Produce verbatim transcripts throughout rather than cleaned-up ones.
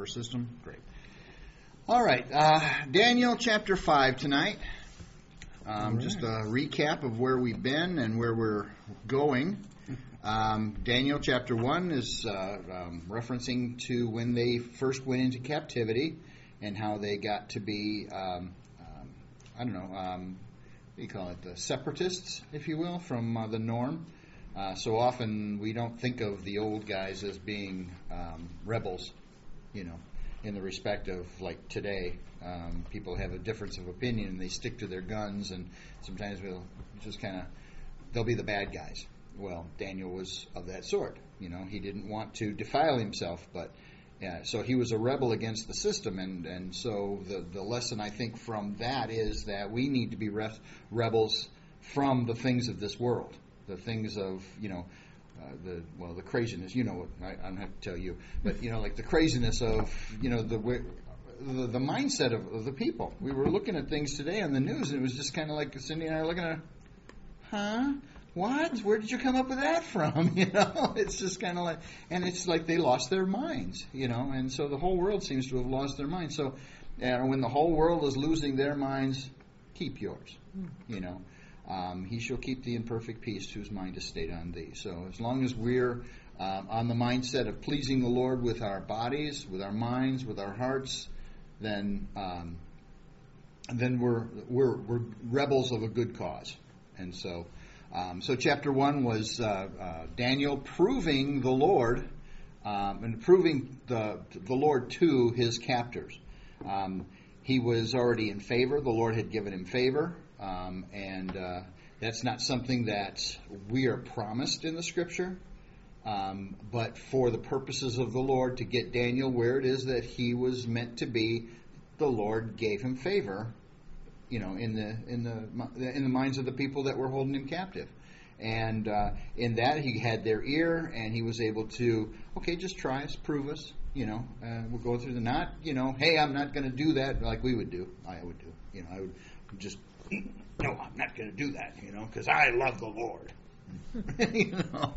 system? Great. All right, uh, Daniel chapter five tonight. Um, right. Just a recap of where we've been and where we're going. Um, Daniel chapter one is uh, um, referencing to when they first went into captivity and how they got to be, um, um, I don't know, um, what do you call it, the separatists, if you will, from uh, the norm. Uh, so often we don't think of the old guys as being um, rebels, you know, in the respect of like today. Um, people have a difference of opinion and they stick to their guns, and sometimes we'll just kind of, they'll be the bad guys. Well, Daniel was of that sort. You know, he didn't want to defile himself, but yeah, so he was a rebel against the system, and, and so the, the lesson I think from that is that we need to be re- rebels from the things of this world, the things of, you know, uh, the well, the craziness. You know what? I, I don't have to tell you, but you know, like the craziness of, you know, the the, the mindset of, of the people. We were looking at things today on the news, and it was just kind of like Cindy and I are looking at, huh? What? Where did you come up with that from? You know, it's just kind of like, and it's like they lost their minds, you know, and so the whole world seems to have lost their minds. So, and when the whole world is losing their minds, keep yours, you know. Um, he shall keep thee in perfect peace whose mind is stayed on thee. So as long as we're um, on the mindset of pleasing the Lord with our bodies, with our minds, with our hearts, then um, then we're we're we're rebels of a good cause, and so. Um, so chapter one was uh, uh, Daniel proving the Lord um, and proving the the Lord to his captors. Um, he was already in favor. The Lord had given him favor, um, and uh, that's not something that we are promised in the Scripture. Um, but for the purposes of the Lord to get Daniel where it is that he was meant to be, the Lord gave him favor. You know, in the in the in the minds of the people that were holding him captive, and uh, in that he had their ear, and he was able to, okay, just try us, prove us. You know, uh, we'll go through the not. You know, hey, I'm not going to do that like we would do. I would do. You know, I would just no, I'm not going to do that. You know, because I love the Lord. You know,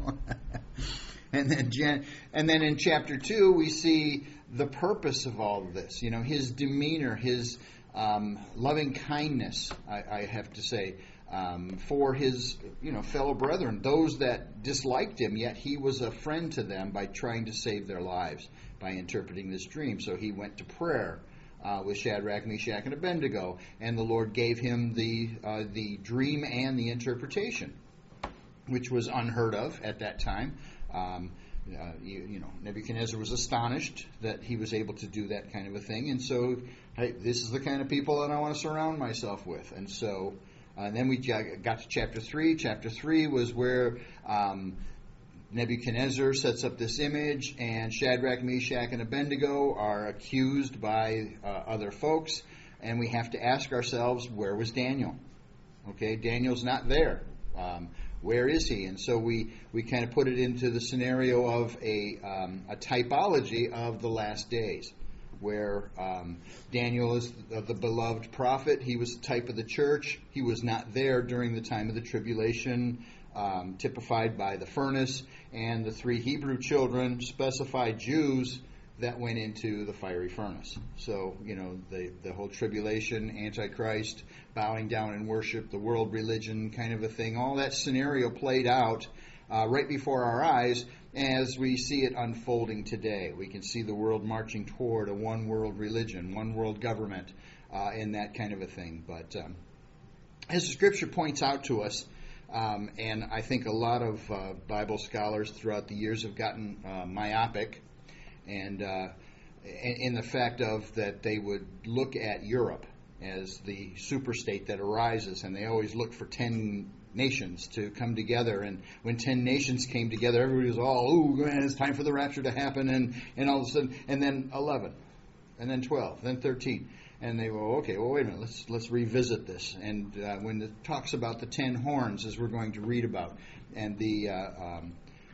and then Jen, and then in chapter two we see the purpose of all of this. You know, his demeanor, his Um, loving kindness, I, I have to say, um, for his you know fellow brethren, those that disliked him, yet he was a friend to them by trying to save their lives by interpreting this dream. So he went to prayer uh, with Shadrach, Meshach, and Abednego, and the Lord gave him the uh, the dream and the interpretation, which was unheard of at that time. Um, Uh, you, you know, Nebuchadnezzar was astonished that he was able to do that kind of a thing, and so, hey, this is the kind of people that I want to surround myself with. And so, uh, and then we got to chapter three. Chapter three was where um, Nebuchadnezzar sets up this image, and Shadrach, Meshach, and Abednego are accused by uh, other folks, and we have to ask ourselves, where was Daniel? Okay, Daniel's not there. Um, Where is he? And so we, we kind of put it into the scenario of a um, a typology of the last days, where um, Daniel is the, the beloved prophet. He was the type of the church. He was not there during the time of the tribulation, um, typified by the furnace, and the three Hebrew children, specified Jews, that went into the fiery furnace. So, you know, the, the whole tribulation, Antichrist, bowing down in worship, the world religion kind of a thing, all that scenario played out uh, right before our eyes as we see it unfolding today. We can see the world marching toward a one world religion, one world government, uh, and that kind of a thing. But um, as the Scripture points out to us, um, and I think a lot of uh, Bible scholars throughout the years have gotten uh, myopic, and uh, in the fact of that they would look at Europe as the superstate that arises, and they always look for ten nations to come together. And when ten nations came together, everybody was all, "Oh, man, it's time for the rapture to happen," and, and all of a sudden, and then eleven, and then twelve, then thirteen. And they go, okay, well, wait a minute, let's let's revisit this. And uh, when it talks about the ten horns, as we're going to read about, and the uh, um,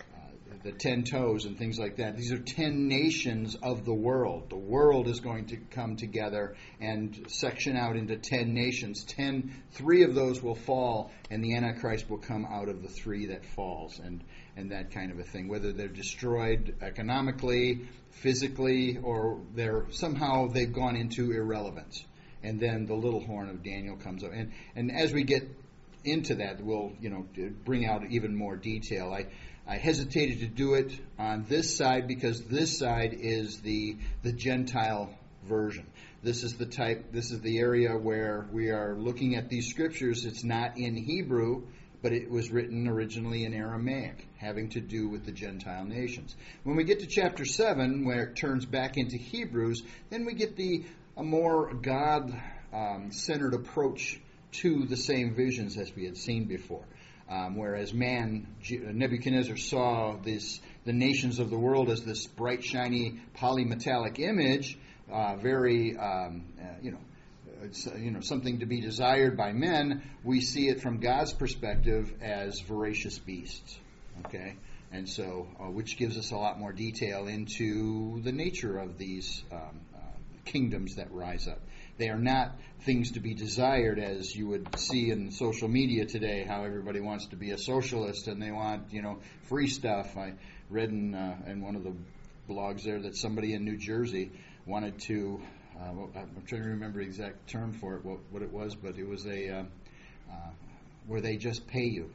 the ten toes and things like that. These are ten nations of the world. The world is going to come together and section out into ten nations. Ten, three of those will fall, and the Antichrist will come out of the three that falls. And and that kind of a thing, whether they're destroyed economically, physically, or they're somehow they've gone into irrelevance. And then the little horn of Daniel comes up. And and as we get into that, we'll, you know, bring out even more detail. I, I hesitated to do it on this side because this side is the the Gentile version. This is the type, this is the area where we are looking at these scriptures. It's not in Hebrew, but it was written originally in Aramaic, having to do with the Gentile nations. When we get to chapter seven, where it turns back into Hebrews, then we get the a more God-centered um, approach to the same visions as we had seen before. Um, whereas man, Nebuchadnezzar saw this, the nations of the world as this bright, shiny, polymetallic image, uh, very, um, uh, you know, It's, uh, you know, something to be desired by men. We see it from God's perspective as voracious beasts, okay? And so, uh, which gives us a lot more detail into the nature of these um, uh, kingdoms that rise up. They are not things to be desired, as you would see in social media today, how everybody wants to be a socialist and they want, you know, free stuff. I read in, uh, in one of the blogs there that somebody in New Jersey wanted to Uh, well, I'm trying to remember the exact term for it, what, what it was, but it was a uh, uh, where they just pay you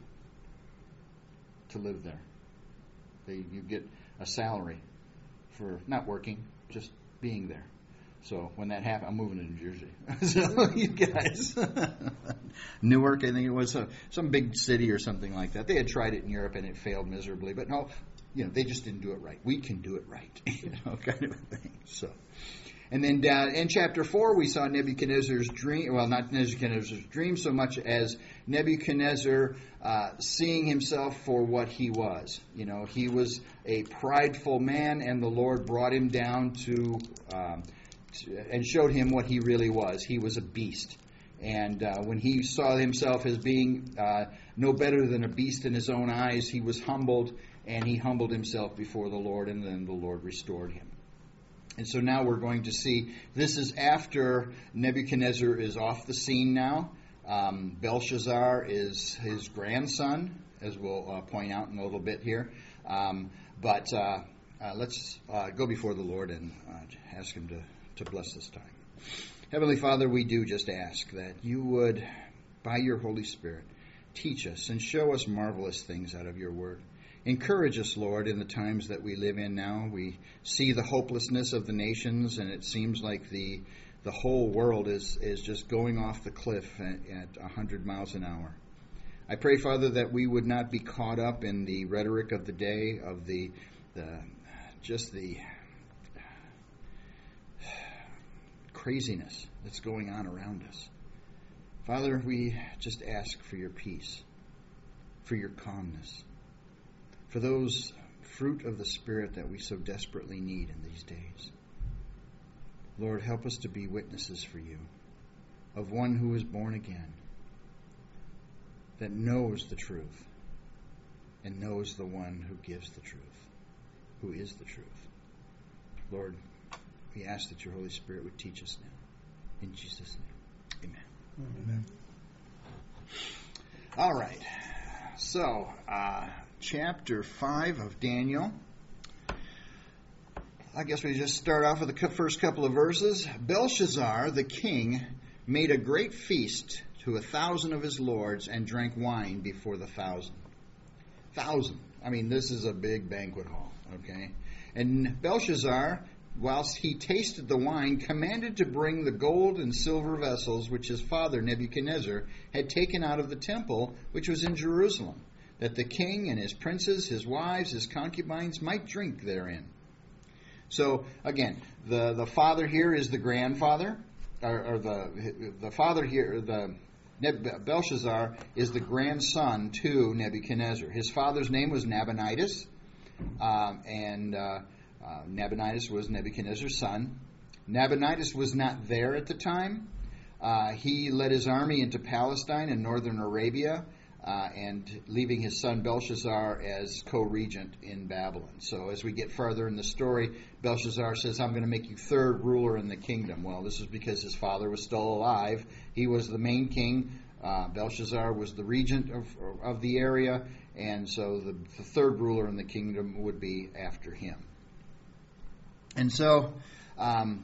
to live there. They you get a salary for not working, just being there. So when that happened, I'm moving to New Jersey. So you guys, Newark, I think it was uh, some big city or something like that. They had tried it in Europe and it failed miserably, but no, you know, they just didn't do it right. We can do it right, you know, kind of a thing. So. And then uh, in chapter four, we saw Nebuchadnezzar's dream, well, not Nebuchadnezzar's dream so much as Nebuchadnezzar uh, seeing himself for what he was. You know, he was a prideful man, and the Lord brought him down to, um, to and showed him what he really was. He was a beast. And uh, when he saw himself as being uh, no better than a beast in his own eyes, he was humbled, and he humbled himself before the Lord, and then the Lord restored him. And so now we're going to see, this is after Nebuchadnezzar is off the scene now. Um, Belshazzar is his grandson, as we'll uh, point out in a little bit here. Um, but uh, uh, let's uh, go before the Lord and uh, ask him to, to bless this time. Heavenly Father, we do just ask that you would, by your Holy Spirit, teach us and show us marvelous things out of your word. Encourage us, Lord, in the times that we live in now. We see the hopelessness of the nations, and it seems like the the whole world is, is just going off the cliff at, at one hundred miles an hour. I pray, Father, that we would not be caught up in the rhetoric of the day, of the the just the craziness that's going on around us. Father, we just ask for your peace, for your calmness, for those fruit of the Spirit that we so desperately need in these days. Lord, help us to be witnesses for you, of one who is born again, that knows the truth, and knows the one who gives the truth, who is the truth. Lord, we ask that your Holy Spirit would teach us now. In Jesus' name, amen. Amen. All right. So, uh, chapter five of Daniel. I guess we just start off with the first couple of verses. Belshazzar, the king, made a great feast to a thousand of his lords and drank wine before the thousand. Thousand. I mean, this is a big banquet hall, okay? And Belshazzar, whilst he tasted the wine, commanded to bring the gold and silver vessels which his father Nebuchadnezzar had taken out of the temple which was in Jerusalem, that the king and his princes, his wives, his concubines might drink therein. So, again, the, the father here is the grandfather, or, or the the father here, the Belshazzar is the grandson to Nebuchadnezzar. His father's name was Nabonidus, um, and uh, uh, Nabonidus was Nebuchadnezzar's son. Nabonidus was not there at the time. Uh, he led his army into Palestine and northern Arabia, Uh, and leaving his son Belshazzar as co-regent in Babylon. So as we get further in the story, Belshazzar says, I'm going to make you third ruler in the kingdom. Well, this is because his father was still alive. He was the main king. Uh, Belshazzar was the regent of, of the area, and so the, the third ruler in the kingdom would be after him. And so um,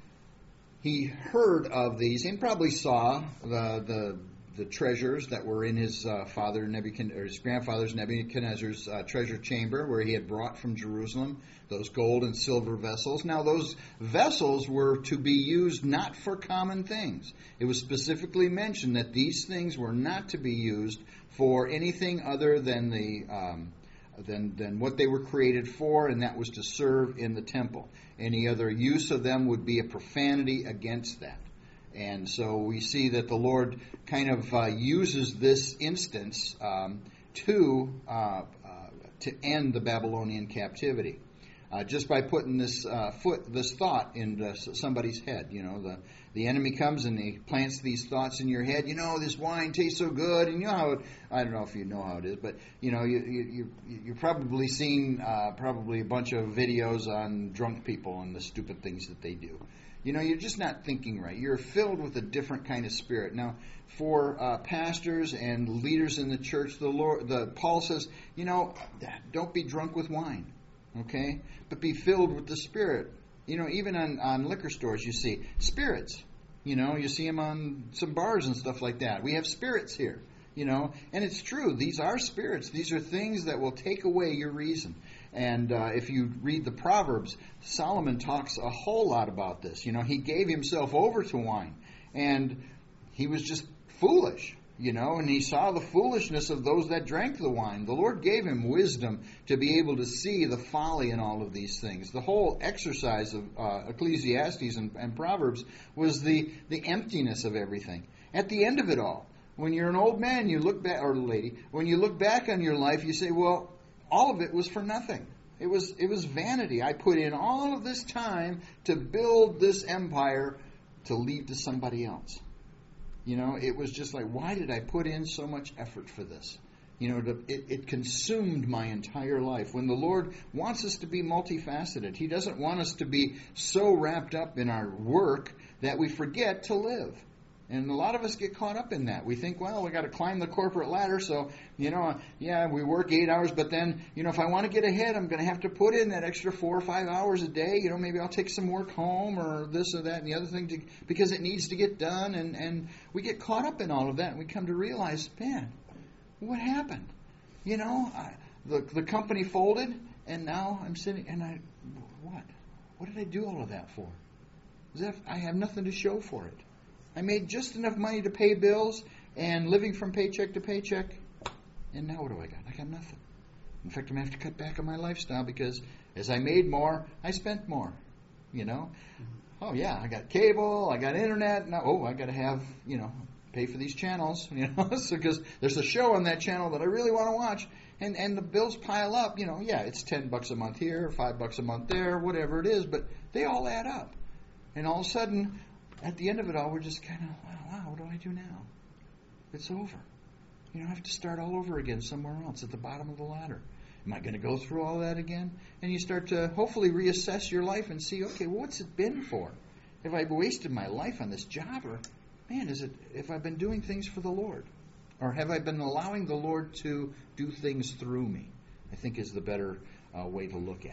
he heard of these and probably saw the the, the treasures that were in his uh, father Nebuchadnezzar, or his grandfather's Nebuchadnezzar's uh, treasure chamber, where he had brought from Jerusalem those gold and silver vessels. Now, those vessels were to be used not for common things. It was specifically mentioned that these things were not to be used for anything other than the um, than than what they were created for, and that was to serve in the temple. Any other use of them would be a profanity against that. And so we see that the Lord kind of uh, uses this instance um, to uh, uh, to end the Babylonian captivity. Uh, just by putting this uh, foot, this thought into somebody's head. You know, the the enemy comes and he plants these thoughts in your head. You know, this wine tastes so good, and you know how it, I don't know if you know how it is, but you know, you you you you've probably seen uh, probably a bunch of videos on drunk people and the stupid things that they do. You know, you're just not thinking right. You're filled with a different kind of spirit. Now, for uh, pastors and leaders in the church, the Lord, the Paul says, you know, don't be drunk with wine. Okay? But be filled with the Spirit. You know, even on, on liquor stores you see spirits. You know, you see them on some bars and stuff like that. We have spirits here. You know, and it's true. These are spirits. These are things that will take away your reason. And uh, if you read the Proverbs, Solomon talks a whole lot about this. You know, he gave himself over to wine. And he was just foolish. You know, and he saw the foolishness of those that drank the wine. The Lord gave him wisdom to be able to see the folly in all of these things. The whole exercise of uh, Ecclesiastes and, and Proverbs was the, the emptiness of everything. At the end of it all, when you're an old man, you look back, or lady, when you look back on your life, you say, well, all of it was for nothing. It was it was vanity. I put in all of this time to build this empire to leave to somebody else. You know, it was just like, why did I put in so much effort for this? You know, to, it, it consumed my entire life. When the Lord wants us to be multifaceted, He doesn't want us to be so wrapped up in our work that we forget to live. And a lot of us get caught up in that. We think, well, we got to climb the corporate ladder, so, you know, yeah, we work eight hours, but then, you know, if I want to get ahead, I'm going to have to put in that extra four or five hours a day. You know, maybe I'll take some work home or this or that and the other thing to, because it needs to get done. And, and we get caught up in all of that, and we come to realize, man, what happened? You know, I, the the company folded, and now I'm sitting, and I, what? What did I do all of that for? Is that, I have nothing to show for it. I made just enough money to pay bills and living from paycheck to paycheck. And now what do I got? I got nothing. In fact, I'm going to have to cut back on my lifestyle because as I made more, I spent more. You know? Mm-hmm. Oh, yeah, I got cable, I got internet. Now, oh, I got to have, you know, pay for these channels. You know, so because there's a show on that channel that I really want to watch. And, and the bills pile up. You know, yeah, it's ten bucks a month here, five bucks a month there, whatever it is. But they all add up. And all of a sudden, at the end of it all, we're just kind of, wow, wow, what do I do now? It's over. You know, I have to start all over again somewhere else at the bottom of the ladder. Am I going to go through all that again? And you start to hopefully reassess your life and see, okay, well, what's it been for? Have I wasted my life on this job? Or, man, is it, have I been doing things for the Lord? Or have I been allowing the Lord to do things through me? I think is the better uh, way to look at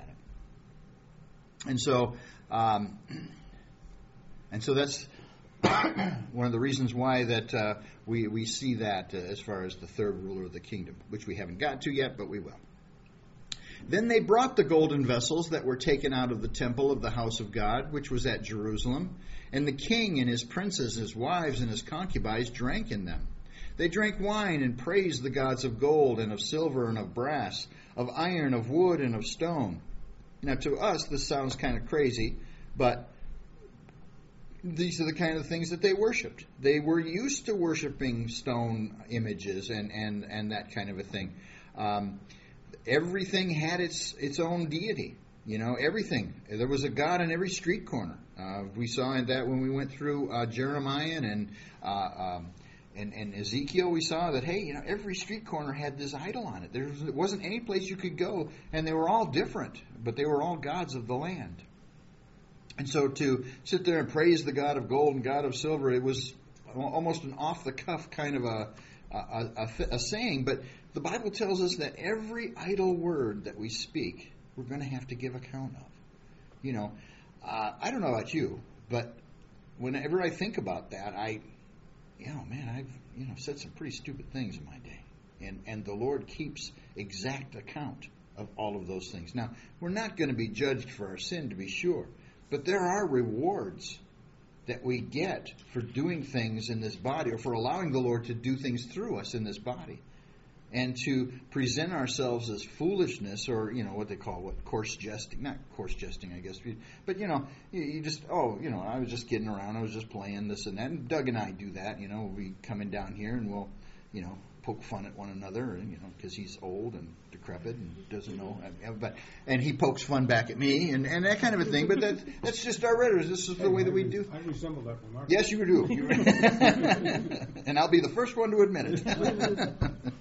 it. And so... Um, And so that's one of the reasons why that uh, we, we see that uh, as far as the third ruler of the kingdom, which we haven't got to yet, but we will. Then they brought the golden vessels that were taken out of the temple of the house of God, which was at Jerusalem, and the king and his princes, his wives, and his concubines drank in them. They drank wine and praised the gods of gold and of silver and of brass, of iron, of wood, and of stone. Now, to us, this sounds kind of crazy, but these are the kind of things that they worshipped. They were used to worshiping stone images and, and, and that kind of a thing. Um, everything had its its own deity. You know, everything. There was a god in every street corner. Uh, we saw that when we went through uh, Jeremiah and, uh, um, and and Ezekiel. We saw that, hey, you know, every street corner had this idol on it. There was, wasn't any place you could go, and they were all different, but they were all gods of the land. And so to sit there and praise the God of gold and God of silver, it was almost an off-the-cuff kind of a a, a, a saying, but the Bible tells us that every idle word that we speak, we're going to have to give account of. You know, uh, I don't know about you, but whenever I think about that, I, you know, man, I've you know said some pretty stupid things in my day, and and the Lord keeps exact account of all of those things. Now, we're not going to be judged for our sin, to be sure, but there are rewards that we get for doing things in this body, or for allowing the Lord to do things through us in this body, and to present ourselves as foolishness, or, you know, what they call, what, coarse jesting, not coarse jesting, I guess, but, you know, you, you just, oh, you know, I was just kidding around, I was just playing this and that, and Doug and I do that, you know, we come in down here and we'll, you know, poke fun at one another, and, you know, because he's old and decrepit and doesn't know, but and he pokes fun back at me, and, and that kind of a thing. But that that's just our rhetoric. This is the way that we do. I resemble that remark. Yes, you do. And I'll be the first one to admit it.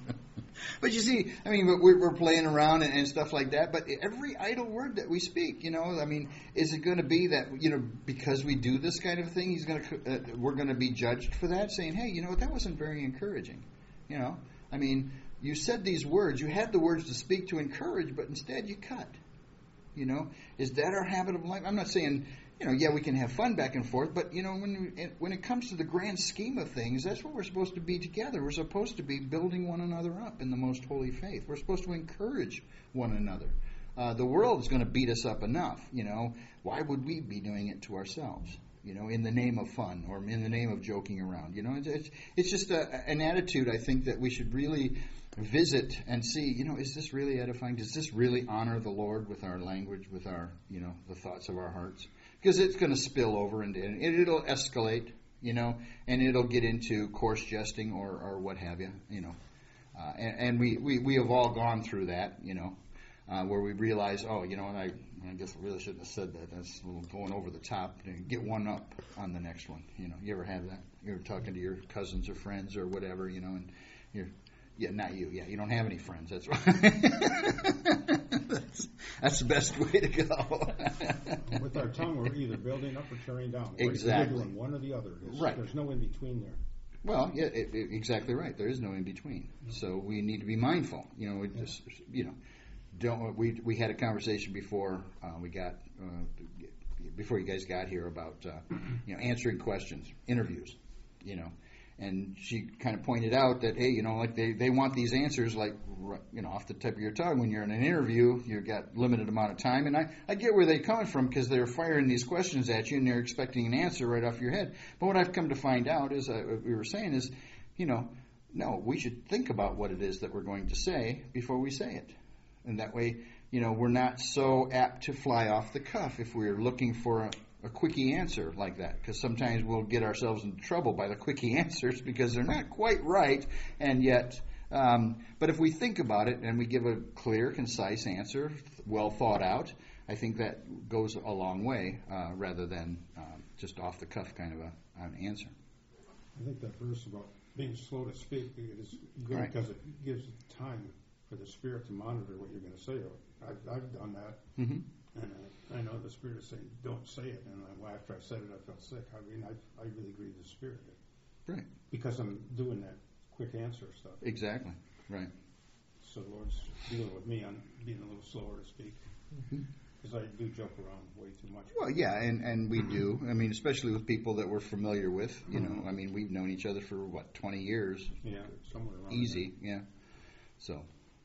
But you see, I mean, we're, we're playing around and, and stuff like that. But every idle word that we speak, you know, I mean, is it going to be that, you know, because we do this kind of thing, he's going to, uh, we're going to be judged for that, saying, hey, you know what, that wasn't very encouraging. You know, I mean, you said these words, you had the words to speak to encourage, but instead you cut. You know, is that our habit of life? I'm not saying, you know, yeah, we can have fun back and forth, but, you know, when we, when it comes to the grand scheme of things, that's what we're supposed to be together. We're supposed to be building one another up in the most holy faith. We're supposed to encourage one another. Uh, the world is going to beat us up enough, you know. Why would we be doing it to ourselves? You know, in the name of fun, or in the name of joking around. You know, it's it's, it's just a, an attitude, I think, that we should really visit and see, you know, is this really edifying? Does this really honor the Lord with our language, with our, you know, the thoughts of our hearts? Because it's going to spill over and it'll escalate, you know, and it'll get into coarse jesting or, or what have you, you know. Uh, and and we, we, we have all gone through that, you know, uh, where we realize, oh, you know, and I, I guess I really shouldn't have said that. That's a little going over the top. Get one up on the next one. You know, you ever have that? You're talking to your cousins or friends or whatever, you know, and you're, yeah, not you. Yeah, you don't have any friends. That's right. that's, that's the best way to go. With our tongue, we're either building up or tearing down. Exactly. We're doing one or the other. There's, right. There's no in between there. Well, yeah, it, it, exactly right. There is no in between. No. So we need to be mindful. You know, we yeah. just, you know. Don't we? We had a conversation before uh, we got uh, before you guys got here about uh, you know answering questions, interviews, you know, and she kind of pointed out that hey, you know, like they, they want these answers like you know off the tip of your tongue when you're in an interview. You've got limited amount of time, and I, I get where they're coming from because they're firing these questions at you and they're expecting an answer right off your head. But what I've come to find out is uh, what we were saying is, you know, no, we should think about what it is that we're going to say before we say it. And that way, you know, we're not so apt to fly off the cuff if we're looking for a, a quickie answer like that. Because sometimes we'll get ourselves into trouble by the quickie answers because they're not quite right. And yet, um, but if we think about it and we give a clear, concise answer, well thought out, I think that goes a long way uh, rather than uh, just off the cuff kind of a, an answer. I think that verse about being slow to speak is good right. because it gives time for the Spirit to monitor what you're going to say. I've, I've done that, mm-hmm. and I, I know the Spirit is saying, don't say it. And I, after I said it, I felt sick. I mean, I, I really grieved the Spirit. Right. Because I'm doing that quick answer stuff. Exactly. Right. So the Lord's dealing with me on being a little slower to speak. Because mm-hmm. I do joke around way too much. Well, yeah, and, and we do. I mean, especially with people that we're familiar with. You mm-hmm. know, I mean, we've known each other for, what, twenty years? Yeah, somewhere around Easy, there. yeah. So...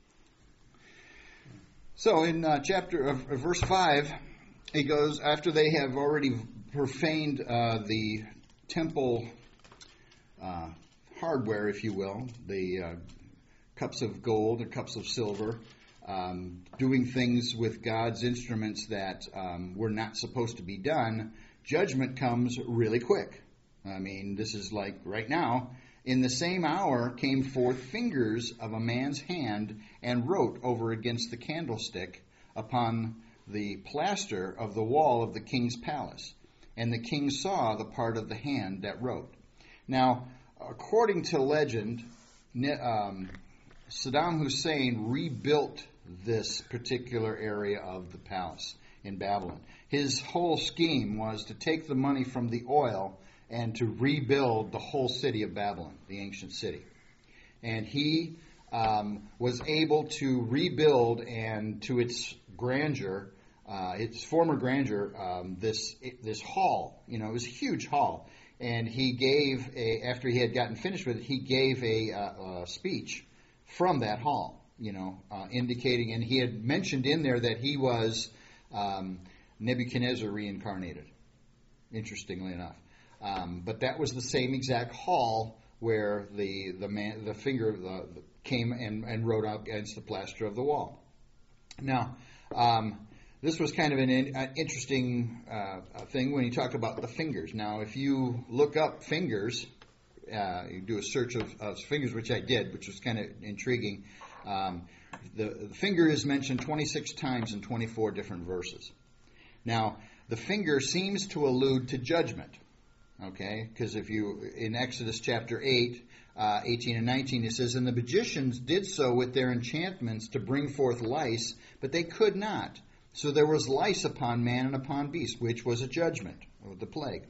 So in uh, chapter uh, verse five, he goes, after they have already profaned uh, the temple uh, hardware, if you will, the uh, cups of gold and cups of silver, um, doing things with God's instruments that um, were not supposed to be done, judgment comes really quick. I mean, this is like right now. In the same hour came forth fingers of a man's hand and wrote over against the candlestick upon the plaster of the wall of the king's palace. And the king saw the part of the hand that wrote. Now, according to legend, um, Saddam Hussein rebuilt this particular area of the palace in Babylon. His whole scheme was to take the money from the oil and to rebuild the whole city of Babylon, the ancient city. and he um, was able to rebuild and to its grandeur, uh, its former grandeur, um, this this hall. You know, it was a huge hall, and he gave a after he had gotten finished with it, he gave a, uh, a speech from that hall. You know, uh, indicating, and he had mentioned in there that he was um, Nebuchadnezzar reincarnated. Interestingly enough, um, but that was the same exact hall where the the man the finger the, the came and, and wrote out against the plaster of the wall. Now, um, this was kind of an, in, an interesting uh, thing when he talked about the fingers. Now, if you look up fingers, uh, you do a search of, of fingers, which I did, which was kind of intriguing. Um, the, the finger is mentioned twenty-six times in twenty-four different verses. Now, the finger seems to allude to judgment, okay? Because if you, in Exodus chapter eight, uh, eighteen and nineteen, it says, "And the magicians did so with their enchantments to bring forth lice, but they could not. So there was lice upon man and upon beast, which was a judgment, or the plague.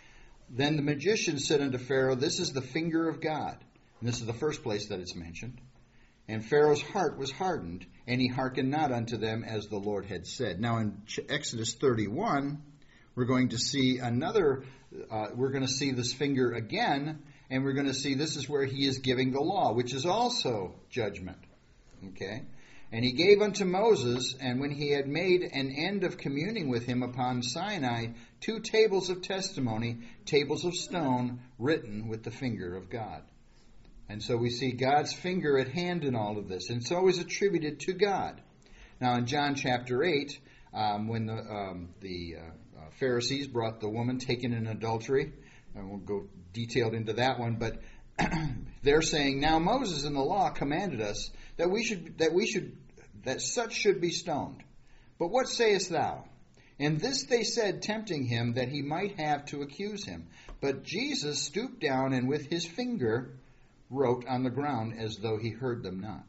Then the magicians said unto Pharaoh, This is the finger of God." And this is the first place that it's mentioned. "And Pharaoh's heart was hardened, and he hearkened not unto them as the Lord had said." Now in Exodus thirty-one, we're going to see another, uh, we're going to see this finger again, and we're going to see this is where he is giving the law, which is also judgment. Okay? "And he gave unto Moses, and when he had made an end of communing with him upon Sinai, two tables of testimony, tables of stone, written with the finger of God." And so we see God's finger at hand in all of this. And it's always attributed to God. Now in John chapter eight, um, when the, um, the uh, uh, Pharisees brought the woman taken in adultery, and we'll go detailed into that one, but they're saying, "Now Moses in the law commanded us that we should that we should that such should be stoned. But what sayest thou?" And this they said, tempting him, that he might have to accuse him. But Jesus stooped down and with his finger wrote on the ground as though he heard them not.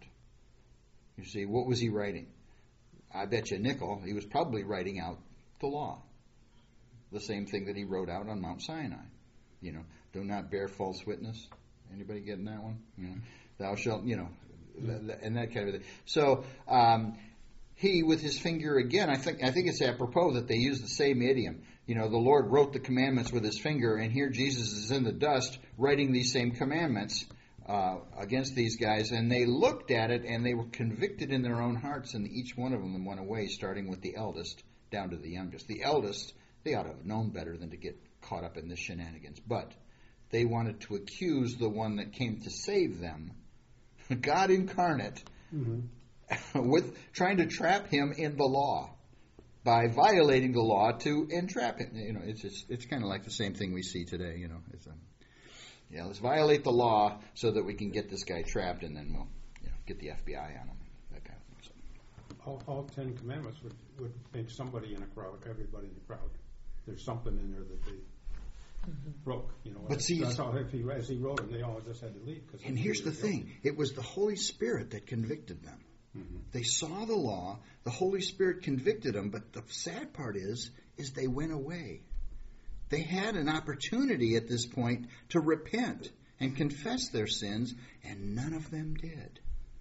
You see, what was he writing? I bet you a nickel, he was probably writing out the law. The same thing that he wrote out on Mount Sinai. You know, do not bear false witness. Anybody getting that one? You know, thou shalt, you know, and that kind of thing. So, um, he with his finger again, I think I think it's apropos that they use the same idiom. You know, the Lord wrote the commandments with his finger, and here Jesus is in the dust writing these same commandments uh, against these guys, and they looked at it and they were convicted in their own hearts, and each one of them went away, starting with the eldest down to the youngest. The eldest, they ought to have known better than to get caught up in this shenanigans, but they wanted to accuse the one that came to save them, God incarnate, mm-hmm. with trying to trap him in the law by violating the law to entrap him. You know, it's it's, it's kind of like the same thing we see today. You know, it's um, yeah, let's violate the law so that we can get this guy trapped, and then we'll you know, get the F B I on him. That kind of thing. So. All, all Ten Commandments would would make somebody in a crowd, everybody in the crowd. There's something in there that they. Mm-hmm. broke, you know. But see, that's how if he, as he wrote them, they all just had to leave. And here's the thing: it was the Holy Spirit that convicted them. Mm-hmm. They saw the law; the Holy Spirit convicted them. But the sad part is, is they went away. They had an opportunity at this point to repent and confess their sins, and none of them did.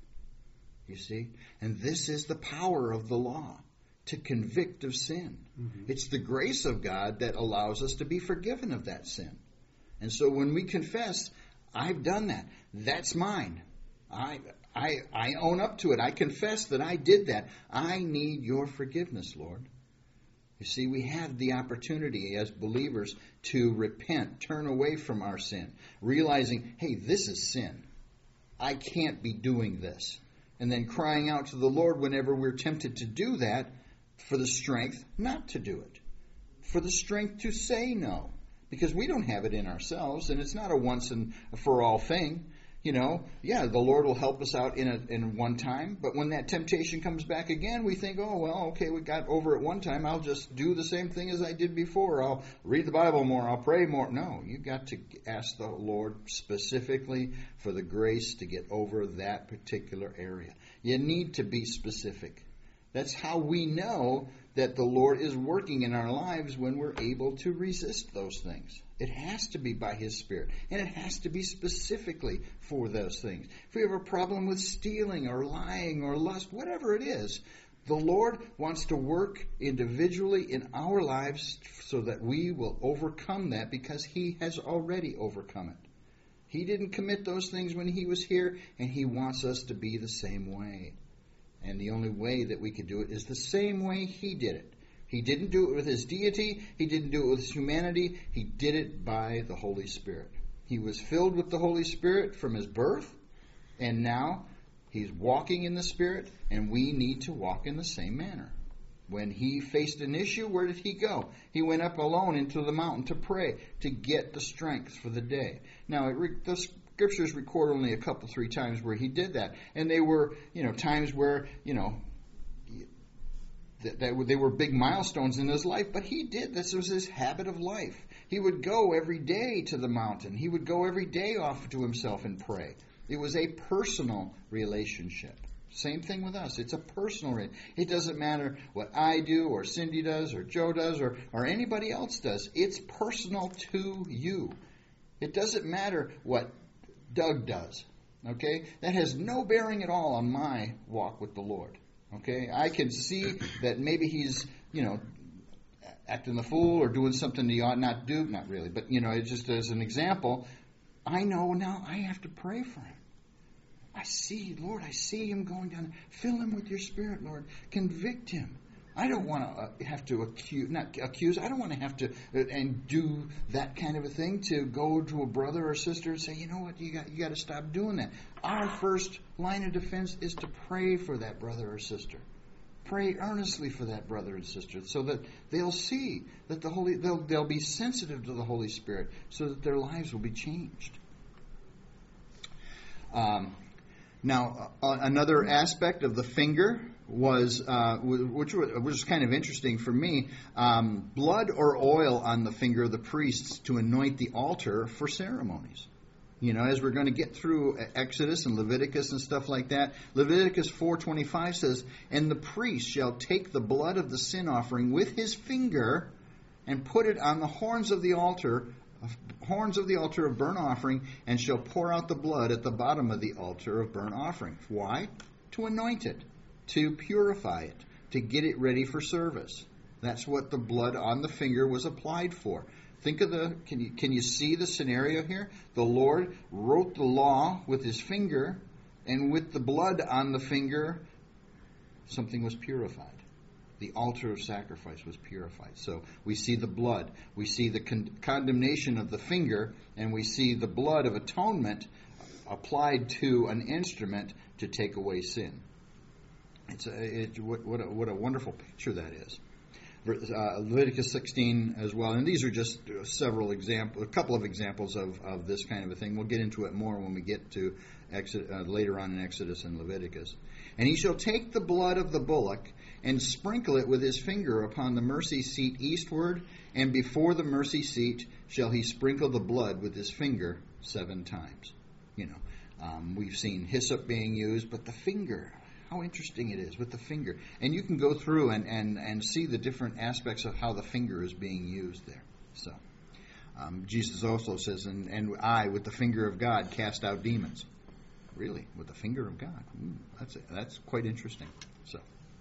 You see, and this is the power of the law. To convict of sin. Mm-hmm. It's the grace of God that allows us to be forgiven of that sin. And so when we confess, I've done that. That's mine. I I I own up to it. I confess that I did that. I need your forgiveness, Lord. You see, we have the opportunity as believers to repent, turn away from our sin, realizing, hey, this is sin. I can't be doing this. And then crying out to the Lord whenever we're tempted to do that, for the strength not to do it, for the strength to say no, because we don't have it in ourselves, and it's not a once and for all thing. You know, yeah, the Lord will help us out in a, in one time, but when that temptation comes back again, we think, oh, well, okay, we got over it one time, I'll just do the same thing as I did before. I'll read the Bible more, I'll pray more. No, you've got to ask the Lord specifically for the grace to get over that particular area. You need to be specific. That's how we know that the Lord is working in our lives when we're able to resist those things. It has to be by His Spirit, and it has to be specifically for those things. If we have a problem with stealing or lying or lust, whatever it is, the Lord wants to work individually in our lives so that we will overcome that because He has already overcome it. He didn't commit those things when He was here, and He wants us to be the same way. And the only way that we can do it is the same way He did it. He didn't do it with His deity. He didn't do it with His humanity. He did it by the Holy Spirit. He was filled with the Holy Spirit from His birth, and now He's walking in the Spirit, and we need to walk in the same manner. When He faced an issue, where did He go? He went up alone into the mountain to pray, to get the strength for the day. Now, it re- the Scriptures record only a couple, three times where He did that. And they were, you know, times where, you know, that, that they were big milestones in His life. But He did. This was His habit of life. He would go every day to the mountain. He would go every day off to Himself and pray. It was a personal relationship. Same thing with us. It's a personal relationship. It doesn't matter what I do or Cindy does or Joe does or, or anybody else does. It's personal to you. It doesn't matter what Doug does. Okay? That has no bearing at all on my walk with the Lord. Okay? I can see that maybe he's, you know, acting the fool or doing something he ought not do. Not really, but, you know, just as an example, I know now I have to pray for him. I see, Lord, I see him going down. Fill him with your Spirit, Lord. Convict him. I don't want to uh, have to accuse, not accuse, I don't want to have to uh, and do that kind of a thing to go to a brother or sister and say, you know what, you got you got to stop doing that. Our first line of defense is to pray for that brother or sister. Pray earnestly for that brother and sister so that they'll see that the Holy, they'll, they'll be sensitive to the Holy Spirit so that their lives will be changed. Um, now, uh, another aspect of the finger was, uh, which was kind of interesting for me, um, blood or oil on the finger of the priests to anoint the altar for ceremonies. You know, as we're going to get through Exodus and Leviticus and stuff like that, Leviticus four twenty-five says, "And the priest shall take the blood of the sin offering with his finger and put it on the horns of the altar, horns of the altar of burnt offering, and shall pour out the blood at the bottom of the altar of burnt offering." Why? To anoint it, to purify it, to get it ready for service. That's what the blood on the finger was applied for. Think of the, can you, can you see the scenario here? The Lord wrote the law with his finger, and with the blood on the finger, something was purified. The altar of sacrifice was purified. So we see the blood. We see the con- condemnation of the finger, and we see the blood of atonement applied to an instrument to take away sin. It's a, it, what, what, a, what a wonderful picture that is. Uh, Leviticus sixteen as well, and these are just several examples, a couple of examples of, of this kind of a thing. We'll get into it more when we get to Exodus, uh, later on in Exodus and Leviticus. "And he shall take the blood of the bullock and sprinkle it with his finger upon the mercy seat eastward, and before the mercy seat shall he sprinkle the blood with his finger seven times." You know, um, we've seen hyssop being used, but the finger. How interesting it is with the finger. And you can go through and, and, and see the different aspects of how the finger is being used there. So, um, Jesus also says, and, and I, with the finger of God, cast out demons. Really? With the finger of God? Ooh, that's that's quite interesting. So,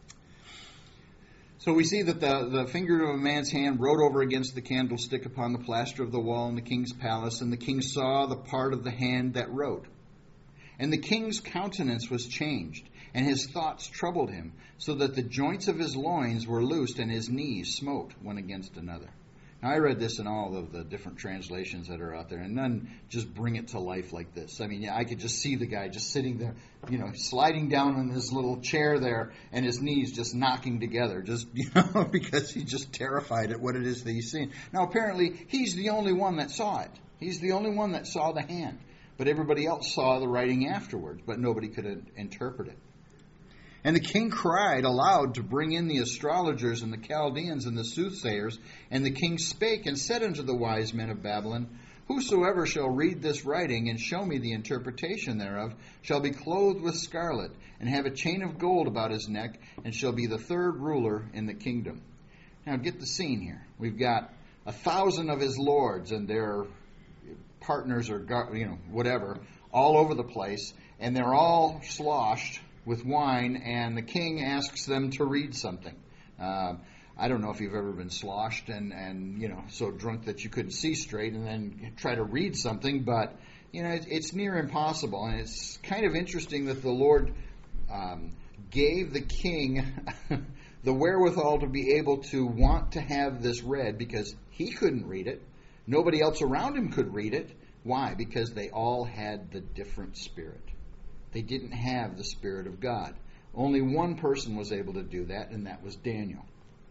so we see that the, the finger of a man's hand wrote over against the candlestick upon the plaster of the wall in the king's palace, and the king saw the part of the hand that wrote. And the king's countenance was changed, and his thoughts troubled him, so that the joints of his loins were loosed, and his knees smote one against another. Now, I read this in all of the different translations that are out there, and none just bring it to life like this. I mean, yeah, I could just see the guy just sitting there, you know, sliding down on his little chair there, and his knees just knocking together, just, you know, because he's just terrified at what it is that he's seeing. Now, apparently, he's the only one that saw it. He's the only one that saw the hand. But everybody else saw the writing afterwards, but nobody could interpret it. "And the king cried aloud to bring in the astrologers and the Chaldeans and the soothsayers. And the king spake and said unto the wise men of Babylon, Whosoever shall read this writing and show me the interpretation thereof shall be clothed with scarlet, and have a chain of gold about his neck, and shall be the third ruler in the kingdom. Now get the scene here. We've got a thousand of his lords and their partners or you know whatever all over the place, and they're all sloshed with wine, and the king asks them to read something. Uh, I don't know if you've ever been sloshed and, and you know so drunk that you couldn't see straight and then try to read something, but you know it, it's near impossible. And it's kind of interesting that the Lord um, gave the king the wherewithal to be able to want to have this read, because he couldn't read it. Nobody else around him could read it. Why? Because they all had the different spirit. They didn't have the Spirit of God. Only one person was able to do that, and that was Daniel.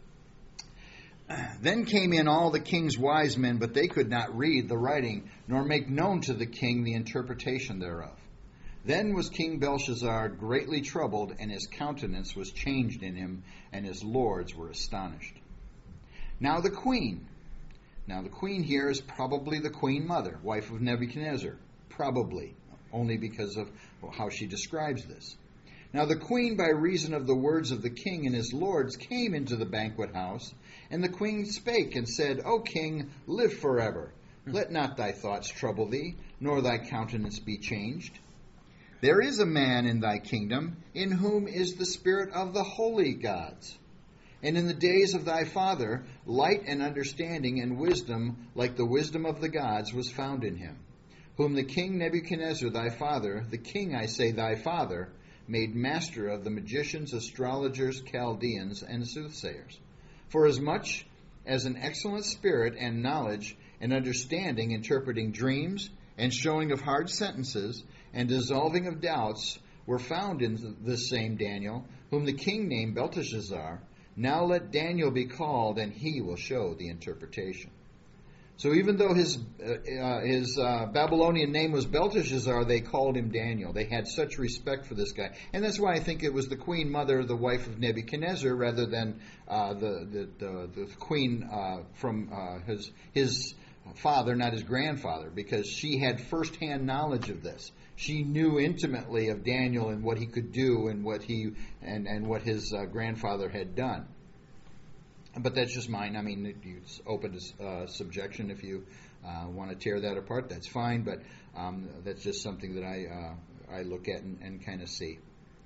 Then came in all the king's wise men, but they could not read the writing, nor make known to the king the interpretation thereof. Then was King Belshazzar greatly troubled, and his countenance was changed in him, and his lords were astonished. Now the queen. Now the queen here is probably the queen mother, wife of Nebuchadnezzar. Probably, only because of how she describes this. Now the queen, by reason of the words of the king and his lords, came into the banquet house, and the queen spake and said, O king, live forever. Let not thy thoughts trouble thee, nor thy countenance be changed. There is a man in thy kingdom, in whom is the spirit of the holy gods. And in the days of thy father, light and understanding and wisdom, like the wisdom of the gods, was found in him, whom the king Nebuchadnezzar thy father, the king, I say, thy father, made master of the magicians, astrologers, Chaldeans, and soothsayers. For as much as an excellent spirit and knowledge and understanding, interpreting dreams, and showing of hard sentences, and dissolving of doubts, were found in this same Daniel, whom the king named Belteshazzar. Now let Daniel be called, and he will show the interpretation. So even though his uh, uh, his uh, Babylonian name was Belteshazzar, they called him Daniel. They had such respect for this guy. And that's why I think it was the queen mother, the wife of Nebuchadnezzar, rather than uh, the, the, the, the queen uh, from uh, his, his father, not his grandfather, because she had firsthand knowledge of this. She knew intimately of Daniel and what he could do and what he and, and what his uh, grandfather had done. But that's just mine. I mean, it's open to uh, subjection. If you uh, want to tear that apart, that's fine. But um, that's just something that I uh, I look at and, and kind of see.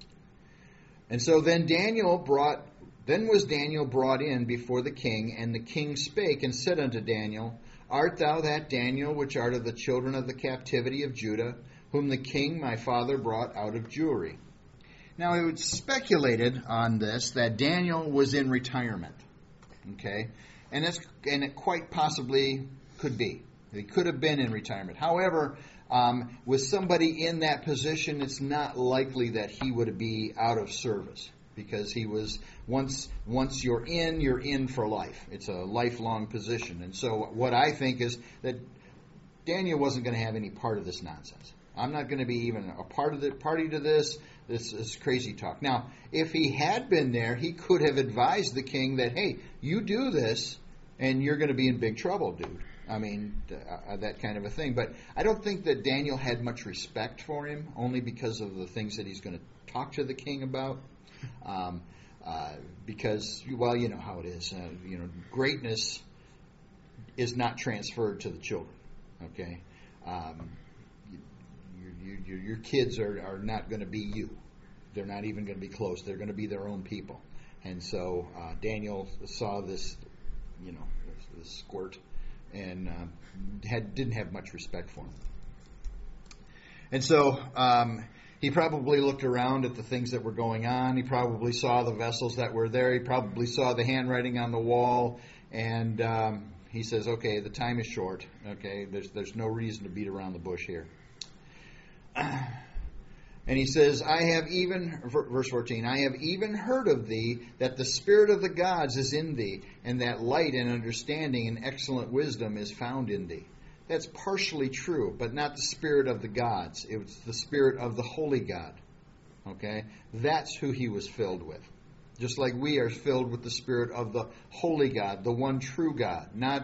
And so then Daniel brought. Then was Daniel brought in before the king, and the king spake and said unto Daniel, Art thou that Daniel which art of the children of the captivity of Judah, whom the king my father brought out of Jewry? Now it was speculated on this that Daniel was in retirement. Okay, and it's and it quite possibly could be. He could have been in retirement. However, um, with somebody in that position, it's not likely that he would be out of service, because he was once once you're in, you're in for life. It's a lifelong position, and so what I think is that Daniel wasn't going to have any part of this nonsense. I'm not going to be even a part of the party to this. This is crazy talk. Now, if he had been there, he could have advised the king that, hey, you do this, and you're going to be in big trouble, dude. I mean, uh, that kind of a thing. But I don't think that Daniel had much respect for him, only because of the things that he's going to talk to the king about. Um, uh, because, well, you know how it is. Uh, you know, greatness is not transferred to the children. Okay. Um, Your, your, your kids are, are not going to be you. They're not even going to be close. They're going to be their own people. And so uh, Daniel saw this, you know, this, this squirt, and uh, had didn't have much respect for him. And so um, he probably looked around at the things that were going on. He probably saw the vessels that were there. He probably saw the handwriting on the wall, and um, he says, "Okay, the time is short. Okay, there's there's no reason to beat around the bush here." And he says, I have even, verse fourteen, I have even heard of thee that the spirit of the gods is in thee, and that light and understanding and excellent wisdom is found in thee. That's partially true, but not the spirit of the gods. It was the spirit of the holy God. Okay? That's who he was filled with. Just like we are filled with the spirit of the holy God, the one true God, not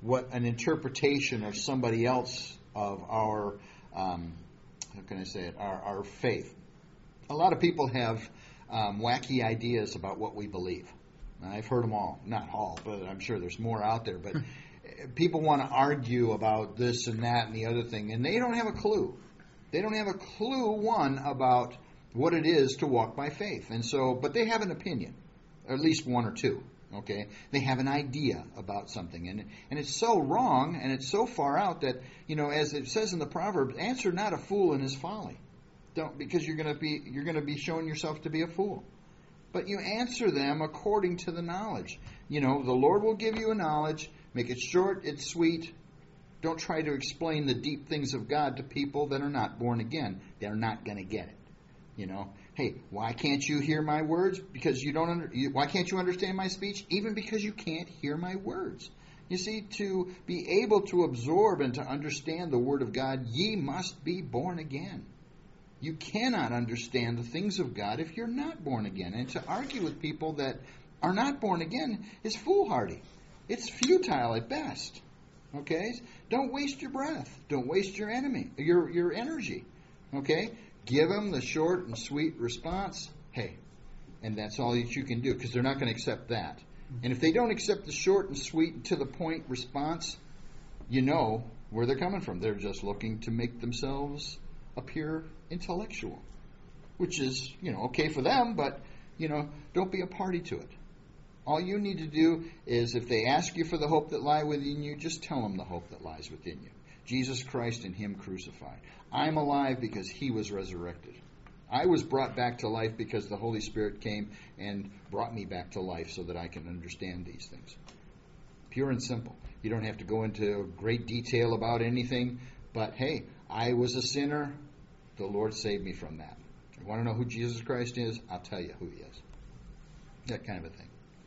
what an interpretation of somebody else of our, um, how can I say it, our, our faith. A lot of people have um, wacky ideas about what we believe. I've heard them all. Not all, but I'm sure there's more out there. But people want to argue about this and that and the other thing, and they don't have a clue. They don't have a clue, one, about what it is to walk by faith. And so, but they have an opinion, or at least one or two. Okay, they have an idea about something, and and it's so wrong, and it's so far out that, you know, as it says in the Proverbs, answer not a fool in his folly. Don't, because you're going to be you're going to be showing yourself to be a fool. But you answer them according to the knowledge. You know, the Lord will give you a knowledge. Make it short, it's sweet. Don't try to explain the deep things of God to people that are not born again. They're not going to get it. You know, hey, why can't you hear my words? Because you don't. Under, you, why can't you understand my speech? Even because you can't hear my words. You see, to be able to absorb and to understand the Word of God, ye must be born again. You cannot understand the things of God if you're not born again. And to argue with people that are not born again is foolhardy. It's futile at best. Okay? Don't waste your breath. Don't waste your enemy, your your energy. Okay? Give them the short and sweet response. Hey, and that's all that you can do, because they're not going to accept that. And if they don't accept the short and sweet, to the point response, you know where they're coming from. They're just looking to make themselves appear intellectual, which is, you know, okay for them, but, you know, don't be a party to it. All you need to do is, if they ask you for the hope that lies within you, just tell them the hope that lies within you. Jesus Christ and Him crucified. I'm alive because He was resurrected. I was brought back to life because the Holy Spirit came and brought me back to life so that I can understand these things. Pure and simple. You don't have to go into great detail about anything, but hey, I was a sinner. The Lord saved me from that. You want to know who Jesus Christ is? I'll tell you who He is. That kind of a thing.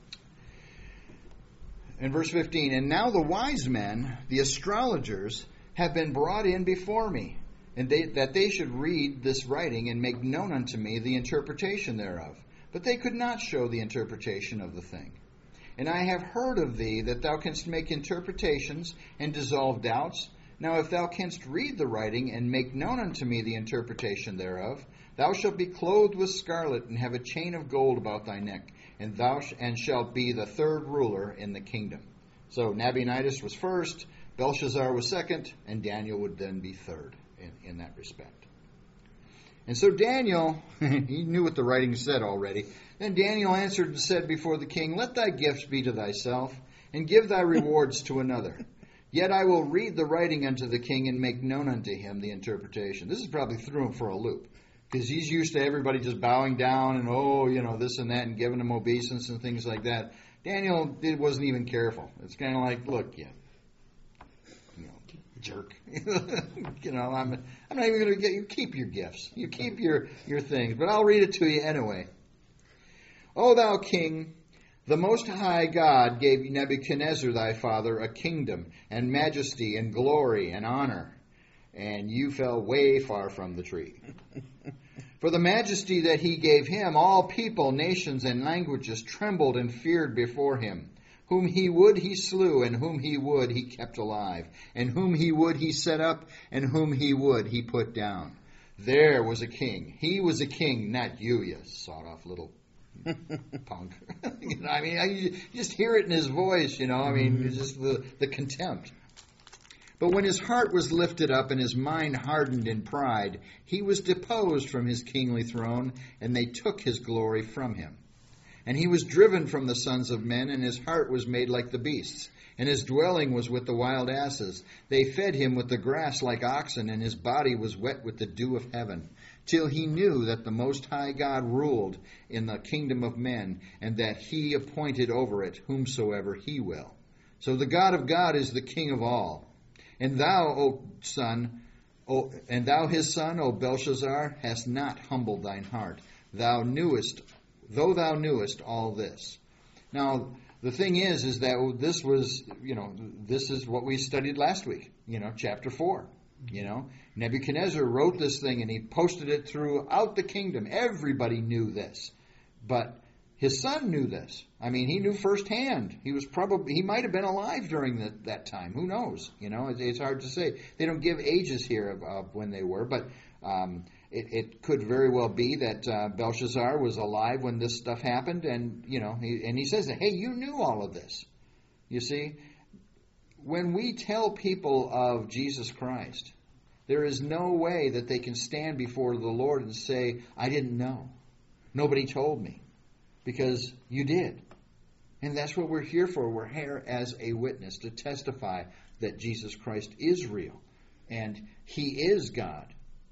In verse fifteen, and now the wise men, the astrologers, have been brought in before me, and they, that they should read this writing and make known unto me the interpretation thereof. But they could not show the interpretation of the thing. And I have heard of thee that thou canst make interpretations and dissolve doubts. Now if thou canst read the writing and make known unto me the interpretation thereof, thou shalt be clothed with scarlet and have a chain of gold about thy neck, and thou sh- and shalt be the third ruler in the kingdom. So Nabonidus was first, Belshazzar was second, and Daniel would then be third in, in that respect. And so Daniel, he knew what the writing said already. Then Daniel answered and said before the king, let thy gifts be to thyself, and give thy rewards to another. Yet I will read the writing unto the king and make known unto him the interpretation. This is probably threw him for a loop, because he's used to everybody just bowing down and, oh, you know, this and that, and giving him obeisance and things like that. Daniel did, wasn't even careful. It's kind of like, look, yeah. Jerk. you know, I'm I'm not even going to get you. Keep your gifts. You keep your, your things. But I'll read it to you anyway. O thou king, the Most High God gave Nebuchadnezzar thy father a kingdom and majesty and glory and honor, and you fell way far from the tree. For the majesty that he gave him, all people, nations, and languages trembled and feared before him. Whom he would he slew, and whom he would he kept alive, and whom he would he set up, and whom he would he put down. There was a king. He was a king, not you, you sawed-off little punk. you know, I mean, I, you just hear it in his voice, you know. I mean, mm-hmm. just the, the contempt. But when his heart was lifted up and his mind hardened in pride, he was deposed from his kingly throne, and they took his glory from him. And he was driven from the sons of men, and his heart was made like the beasts, and his dwelling was with the wild asses. They fed him with the grass like oxen, and his body was wet with the dew of heaven, till he knew that the Most High God ruled in the kingdom of men, and that he appointed over it whomsoever he will. So the God of God is the King of all. And thou, O son, o, and thou his son, O Belshazzar, hast not humbled thine heart. Thou knewest Though thou knewest all this. Now, the thing is, is that this was, you know, this is what we studied last week, you know, chapter four. You know, Nebuchadnezzar wrote this thing and he posted it throughout the kingdom. Everybody knew this. But His son knew this. I mean, he knew firsthand. He was probably he might have been alive during the, that time. Who knows? You know, it, it's hard to say. They don't give ages here of, of when they were, but um, it, it could very well be that uh, Belshazzar was alive when this stuff happened, and you know, he, and he says, "Hey, you knew all of this." You see, when we tell people of Jesus Christ, there is no way that they can stand before the Lord and say, "I didn't know. Nobody told me." Because you did. And that's what we're here for. We're here as a witness to testify that Jesus Christ is real. And He is God.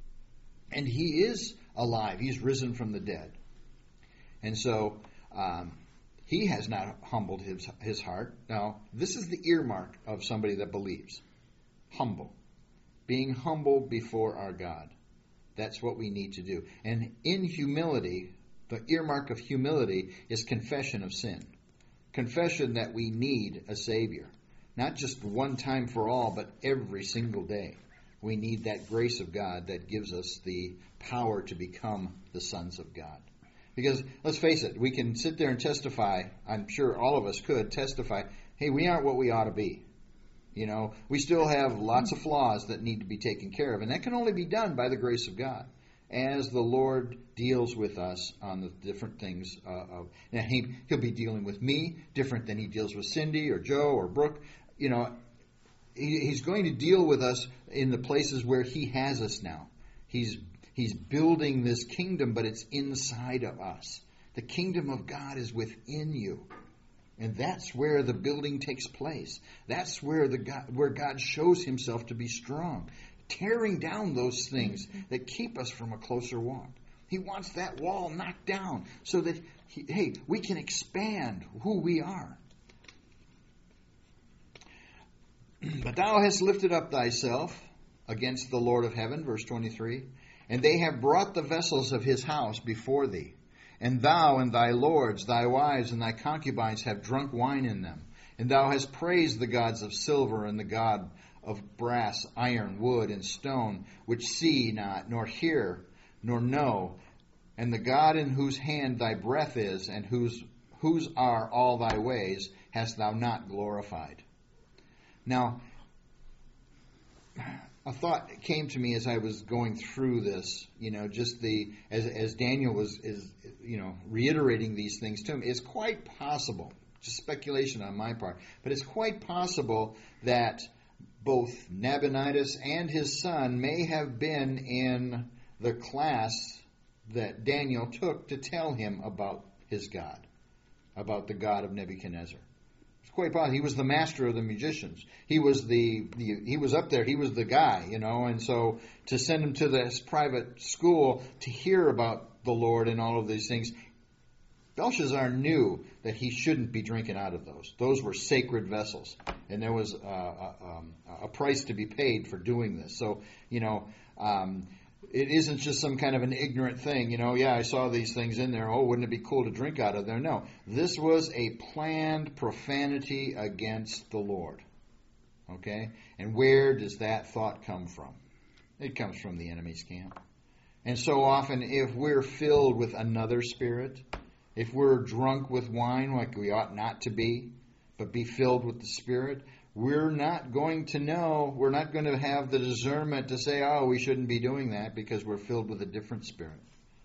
And He is alive. He's risen from the dead. And so um, He has not humbled his, his heart. Now, this is the earmark of somebody that believes. Humble. Being humble before our God. That's what we need to do. And in humility, the earmark of humility is confession of sin. Confession that we need a Savior. Not just one time for all, but every single day. We need that grace of God that gives us the power to become the sons of God. Because, let's face it, we can sit there and testify, I'm sure all of us could testify, hey, we aren't what we ought to be. You know, we still have lots of flaws that need to be taken care of. And that can only be done by the grace of God, as the Lord deals with us on the different things. Uh, of, now he, he'll be dealing with me different than He deals with Cindy or Joe or Brooke. You know, he, He's going to deal with us in the places where He has us now. He's He's building this kingdom, but it's inside of us. The kingdom of God is within you. And that's where the building takes place. That's where the God, where God shows Himself to be strong. Tearing down those things that keep us from a closer walk. He wants that wall knocked down so that, he, hey, we can expand who we are. But thou hast lifted up thyself against the Lord of heaven, verse twenty-three, and they have brought the vessels of His house before thee. And thou and thy lords, thy wives, and thy concubines have drunk wine in them. And thou hast praised the gods of silver and the God of brass, iron, wood, and stone, which see not, nor hear, nor know, and the God in whose hand thy breath is, and whose whose are all thy ways, hast thou not glorified. Now, a thought came to me as I was going through this, you know, just the, as, as Daniel was, is, you know, reiterating these things to him, it's quite possible, just speculation on my part, but it's quite possible that both Nabonidus and his son may have been in the class that Daniel took to tell him about his God, about the God of Nebuchadnezzar. It's quite possible. He was the master of the magicians. He was the, the he was up there. He was the guy, you know. And so to send him to this private school to hear about the Lord and all of these things, Belshazzar knew that he shouldn't be drinking out of those. Those were sacred vessels, and there was uh, a, um, a price to be paid for doing this. So, you know, um, it isn't just some kind of an ignorant thing. You know, yeah, I saw these things in there. Oh, wouldn't it be cool to drink out of there? No, this was a planned profanity against the Lord. Okay? And where does that thought come from? It comes from the enemy's camp. And so often, if we're filled with another spirit, if we're drunk with wine like we ought not to be, but be filled with the Spirit, we're not going to know, we're not going to have the discernment to say, oh, we shouldn't be doing that because we're filled with a different spirit.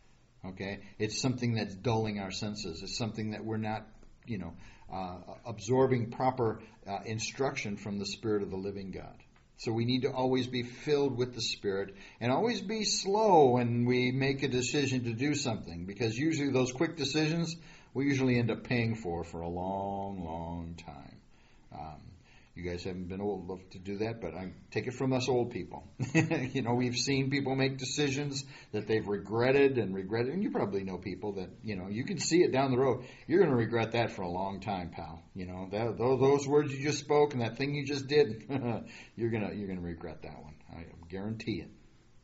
Okay? It's something that's dulling our senses. It's something that we're not, you know, uh, absorbing proper uh, instruction from the Spirit of the living God. So we need to always be filled with the Spirit and always be slow when we make a decision to do something, because usually those quick decisions we usually end up paying for for a long, long time. Um, you guys haven't been old enough to do that, but I take it from us old people. You know, we've seen people make decisions that they've regretted and regretted, and you probably know people that, you know, you can see it down the road. You're going to regret that for a long time, pal. You know, that, those words you just spoke and that thing you just did, you're gonna you're gonna regret that one. I guarantee it.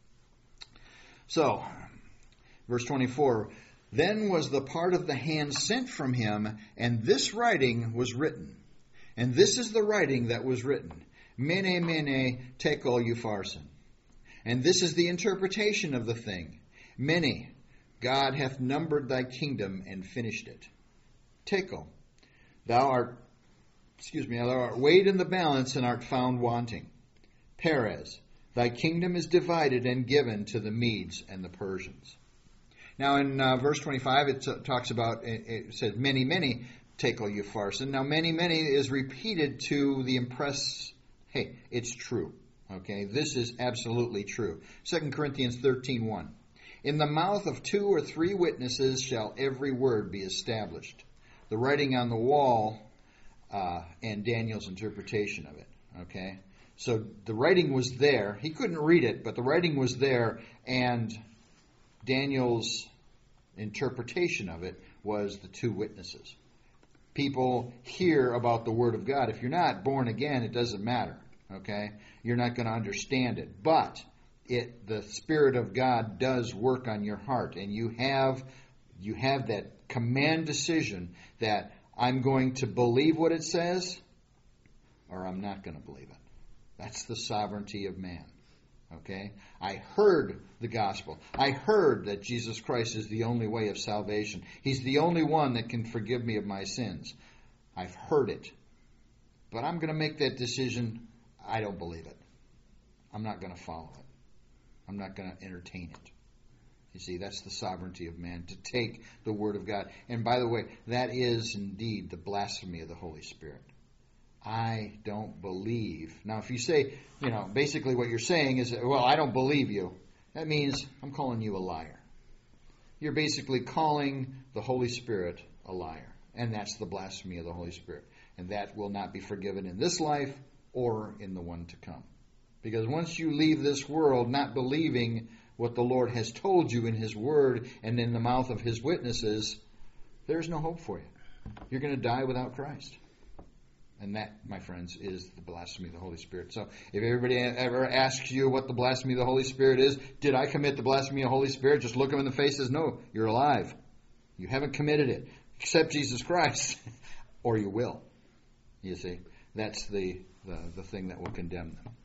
So, verse twenty-four. Then was the part of the hand sent from him, and this writing was written. And this is the writing that was written. Mene, mene, tekel upharsin. And this is the interpretation of the thing. Mene, God hath numbered thy kingdom and finished it. Tekel, thou art, excuse me, thou art weighed in the balance and art found wanting. Perez, thy kingdom is divided and given to the Medes and the Persians. Now in uh, verse twenty-five, it t- talks about, it, it says, many, many, Tekel Upharsin. Now many, many is repeated to the impress, hey, it's true. Okay, this is absolutely true. Second Corinthians thirteen one. In the mouth of two or three witnesses shall every word be established. The writing on the wall uh, and Daniel's interpretation of it. Okay, so the writing was there. He couldn't read it, but the writing was there, and Daniel's interpretation of it was the two witnesses. People hear about the Word of God. If you're not born again, it doesn't matter. Okay, you're not going to understand it, but it the Spirit of God does work on your heart, and you have you have that command decision that I'm going to believe what it says, or I'm not going to believe it. That's the sovereignty of man. Okay, I heard the gospel. I heard that Jesus Christ is the only way of salvation. He's the only one that can forgive me of my sins. I've heard it, but I'm going to make that decision. I don't believe it. I'm not going to follow it. I'm not going to entertain it. You see, that's the sovereignty of man, to take the Word of God. And by the way, that is indeed the blasphemy of the Holy Spirit. I don't believe. Now, if you say, you know, basically what you're saying is, well, I don't believe you. That means I'm calling you a liar. You're basically calling the Holy Spirit a liar. And that's the blasphemy of the Holy Spirit. And that will not be forgiven in this life or in the one to come. Because once you leave this world not believing what the Lord has told you in His Word and in the mouth of His witnesses, there's no hope for you. You're going to die without Christ. And that, my friends, is the blasphemy of the Holy Spirit. So if everybody ever asks you what the blasphemy of the Holy Spirit is, did I commit the blasphemy of the Holy Spirit? Just look them in the face and says, no, you're alive. You haven't committed it. Accept Jesus Christ, or you will. You see, that's the, the, the thing that will condemn them.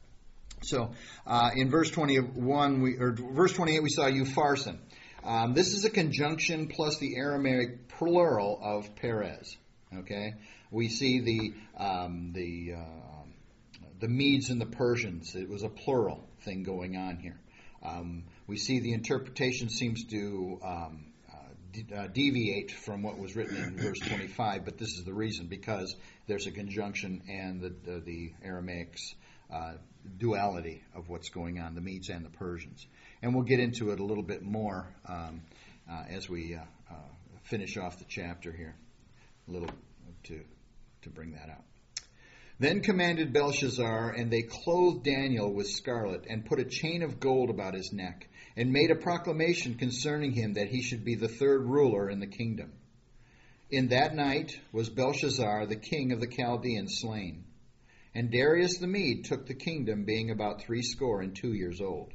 So uh, in verse twenty-one, we, or verse twenty-eight, we saw Upharsin. Um, this is a conjunction plus the Aramaic plural of Perez. Okay, we see the um, the uh, the Medes and the Persians. It was a plural thing going on here. Um, we see the interpretation seems to um, uh, de- uh, deviate from what was written in verse twenty-five, but this is the reason, because there's a conjunction and the the, the Aramaics. Uh, duality of what's going on, the Medes and the Persians. And we'll get into it a little bit more um, uh, as we uh, uh, finish off the chapter here, a little to, to bring that out. Then commanded Belshazzar, and they clothed Daniel with scarlet, and put a chain of gold about his neck, and made a proclamation concerning him that he should be the third ruler in the kingdom. In that night was Belshazzar, the king of the Chaldeans, slain. And Darius the Mede took the kingdom, being about threescore and two years old.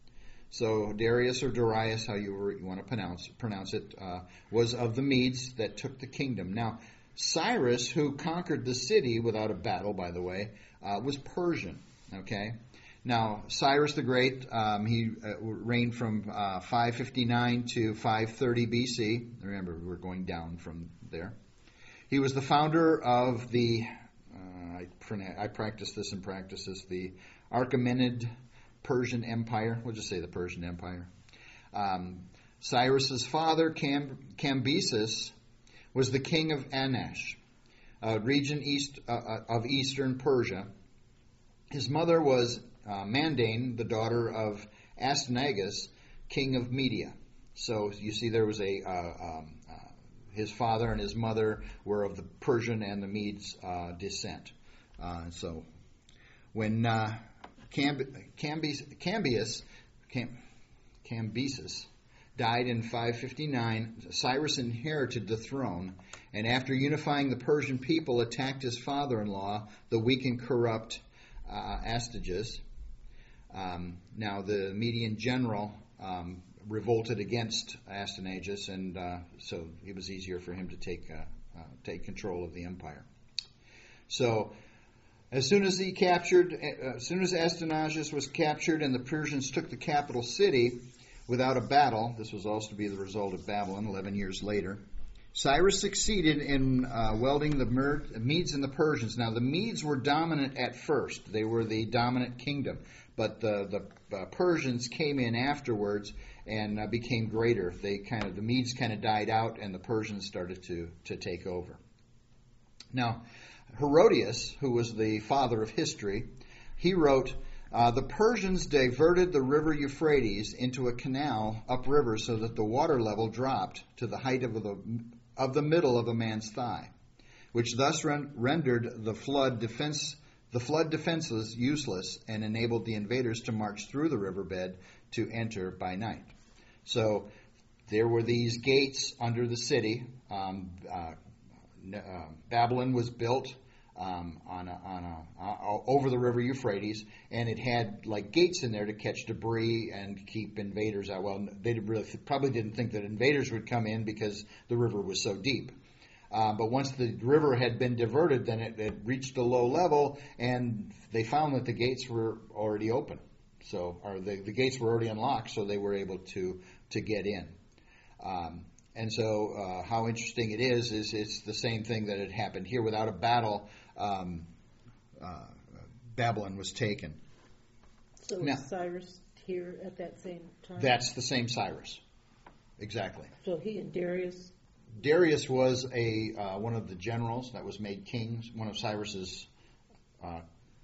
So Darius, or Darius, how you, were, you want to pronounce, pronounce it, uh, was of the Medes that took the kingdom. Now, Cyrus, who conquered the city without a battle, by the way, uh, was Persian. Okay. Now, Cyrus the Great, um, he uh, reigned from uh, five fifty-nine to five thirty B C. Remember, we're going down from there. He was the founder of the I, I practice this and practice this, the Achaemenid Persian Empire. We'll just say the Persian Empire. Um, Cyrus's father, Cam, Cambyses, was the king of Anash, a region east uh, of eastern Persia. His mother was uh, Mandane, the daughter of Astanagus, king of Media. So you see there was a... Uh, um, uh, his father and his mother were of the Persian and the Medes uh, descent. Uh, so when uh, Camb- Cambyses, Cambyses, Cam- Cambyses died in five fifty-nine, Cyrus inherited the throne, and after unifying the Persian people, attacked his father-in-law, the weak and corrupt uh, Astyages. Um, now the Median general um, revolted against Astanagus, and uh, so it was easier for him to take uh, uh, take control of the empire. So as soon as he captured, uh, as soon as Astanagus was captured and the Persians took the capital city without a battle, this was also to be the result of Babylon eleven years later, Cyrus succeeded in uh, welding the Mer- Medes and the Persians. Now, the Medes were dominant at first. They were the dominant kingdom. But the, the uh, Persians came in afterwards and uh, became greater. They kind of the Medes kind of died out, and the Persians started to, to take over. Now, Herodotus, who was the father of history, he wrote, uh, the Persians diverted the river Euphrates into a canal upriver so that the water level dropped to the height of the of the middle of a man's thigh, which thus ren- rendered the flood defense the flood defenses useless and enabled the invaders to march through the riverbed to enter by night. So there were these gates under the city. Um, uh, uh, Babylon was built um, on a, on a, uh, over the river Euphrates, and it had like gates in there to catch debris and keep invaders out. Well, they really probably didn't think that invaders would come in because the river was so deep. Uh, but once the river had been diverted, then it, it reached a low level, and they found that the gates were already open. So, or the, the gates were already unlocked, so they were able to to get in. Um, and so, uh, how interesting it is is it's the same thing that had happened here. Without a battle, um, uh, Babylon was taken. So now, was Cyrus here at that same time? That's the same Cyrus, exactly. So he and Darius. Darius was a uh, one of the generals that was made king, one of Cyrus's. Uh,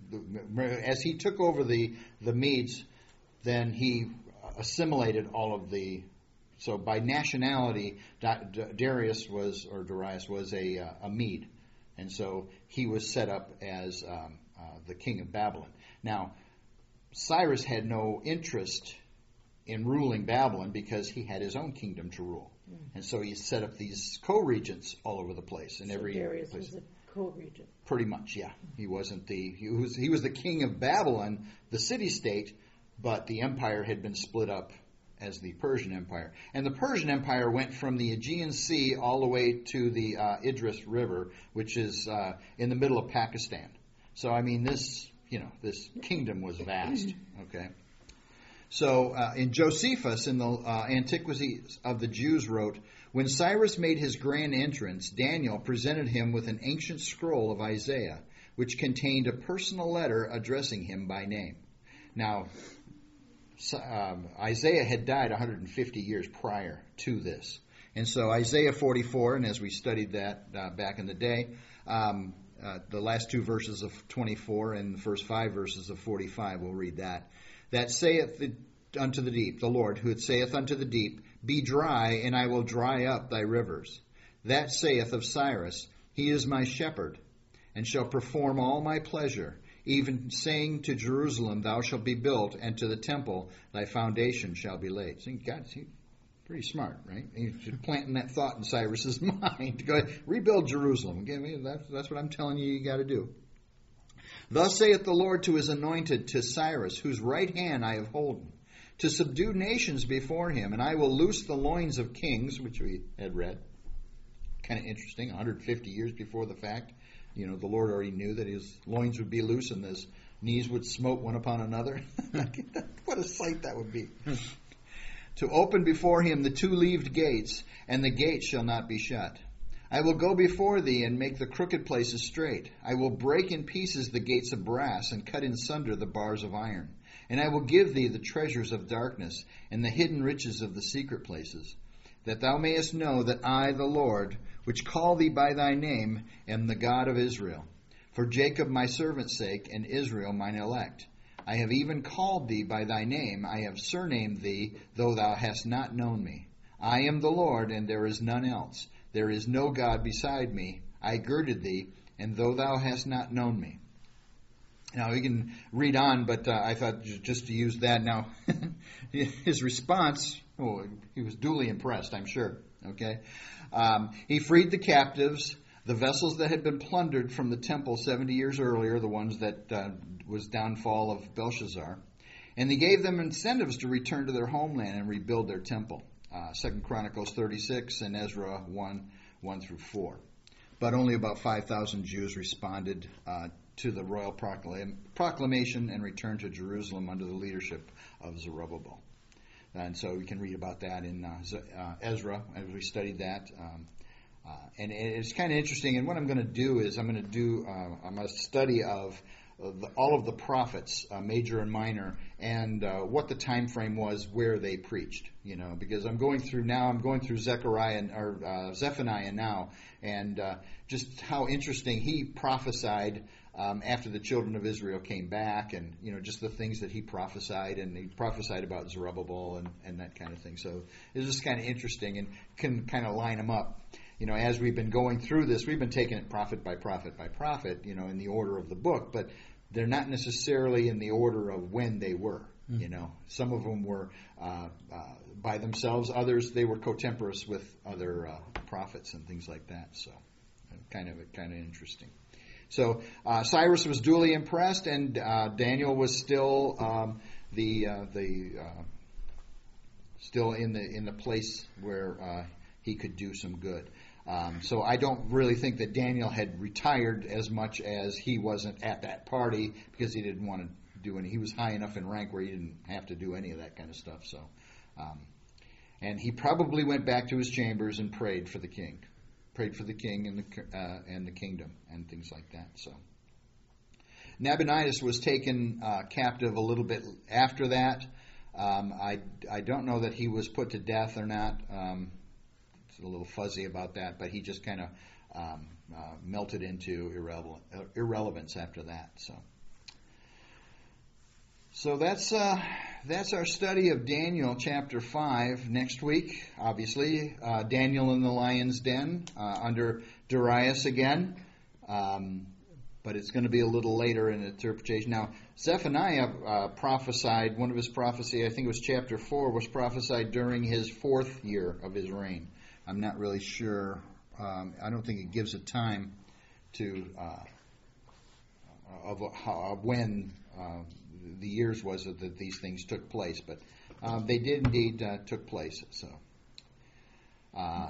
as he took over the the Medes, then he assimilated all of the. So by nationality, Darius was or Darius was a uh, a Mede, and so he was set up as um, uh, the king of Babylon. Now, Cyrus had no interest in ruling Babylon because he had his own kingdom to rule. And so he set up these co-regents all over the place. In so every Darius place. was a co-regent. Pretty much, yeah. He wasn't the he was he was the king of Babylon, the city-state, but the empire had been split up as the Persian Empire. And the Persian Empire went from the Aegean Sea all the way to the uh, Idris River, which is uh, in the middle of Pakistan. So I mean, this you know this kingdom was vast. Okay. So uh, in Josephus, in the uh, Antiquities of the Jews, wrote, when Cyrus made his grand entrance, Daniel presented him with an ancient scroll of Isaiah, which contained a personal letter addressing him by name. Now, um, Isaiah had died one hundred fifty years prior to this. And so Isaiah forty-four, and as we studied that uh, back in the day, um, uh, the last two verses of twenty-four and the first five verses of forty-five, we'll read that. That saith unto the deep, the Lord, who saith unto the deep, be dry, and I will dry up thy rivers. That saith of Cyrus, he is my shepherd, and shall perform all my pleasure, even saying to Jerusalem, thou shalt be built, and to the temple thy foundation shall be laid. So God's pretty smart, right? He's planting that thought in Cyrus's mind. Go ahead, rebuild Jerusalem. Again, that's, that's what I'm telling you you got to do. Thus saith the Lord to his anointed, to Cyrus, whose right hand I have holden, to subdue nations before him, and I will loose the loins of kings, which we had read. Kind of interesting, one hundred fifty years before the fact. You know, the Lord already knew that his loins would be loose and his knees would smote one upon another. What a sight that would be. To open before him the two-leaved gates, and the gates shall not be shut. I will go before thee and make the crooked places straight. I will break in pieces the gates of brass and cut in sunder the bars of iron. And I will give thee the treasures of darkness and the hidden riches of the secret places, that thou mayest know that I, the Lord, which call thee by thy name, am the God of Israel. For Jacob my servant's sake, and Israel mine elect. I have even called thee by thy name. I have surnamed thee, though thou hast not known me. I am the Lord, and there is none else. There is no God beside me. I girded thee, and though thou hast not known me. Now, we can read on, but uh, I thought just to use that. Now, his response, oh, he was duly impressed, I'm sure. Okay, um, he freed the captives, the vessels that had been plundered from the temple seventy years earlier, the ones that uh, was downfall of Belshazzar, and he gave them incentives to return to their homeland and rebuild their temple. Uh, Second Chronicles thirty-six and Ezra one, one through four. But only about five thousand Jews responded uh, to the royal proclam- proclamation and returned to Jerusalem under the leadership of Zerubbabel. And so we can read about that in uh, uh, Ezra as we studied that. Um, Uh, and it's kind of interesting. And what I'm going to do is I'm going to do uh, I'm a study of uh, the, all of the prophets, uh, major and minor, and uh, what the time frame was where they preached. You know, because I'm going through now. I'm going through Zechariah and, or uh, Zephaniah now, and uh, just how interesting he prophesied um, after the children of Israel came back, and you know, just the things that he prophesied, and he prophesied about Zerubbabel and, and that kind of thing. So it's just kind of interesting and can kind of line them up. You know, as we've been going through this, we've been taking it prophet by prophet by prophet, you know, in the order of the book, but they're not necessarily in the order of when they were, mm-hmm. you know. Some of them were uh, uh, by themselves. Others, they were cotemporous with other uh, prophets and things like that. So kind of kind of interesting. So uh, Cyrus was duly impressed, and uh, Daniel was still um, the uh, the uh, still in the in the place where uh, he could do some good. Um, so I don't really think that Daniel had retired as much as he wasn't at that party, because he didn't want to do any. He was high enough in rank where he didn't have to do any of that kind of stuff. So, um, and he probably went back to his chambers and prayed for the king, prayed for the king and the uh, and the kingdom and things like that. So Nabonidus was taken uh, captive a little bit after that. Um, I I don't know that he was put to death or not. Um, It's a little fuzzy about that, but he just kind of um, uh, melted into irrelevant, uh, irrelevance after that. So, so that's uh, that's our study of Daniel chapter five. Next week, obviously, uh, Daniel in the lion's den uh, under Darius again, um, but it's going to be a little later in interpretation. Now, Zephaniah uh, prophesied. One of his prophecy, I think it was chapter four, was prophesied during his fourth year of his reign. I'm not really sure. Um, I don't think it gives a time to uh, of, how, of when uh, the years was that these things took place, but um, they did indeed uh, took place. So, uh,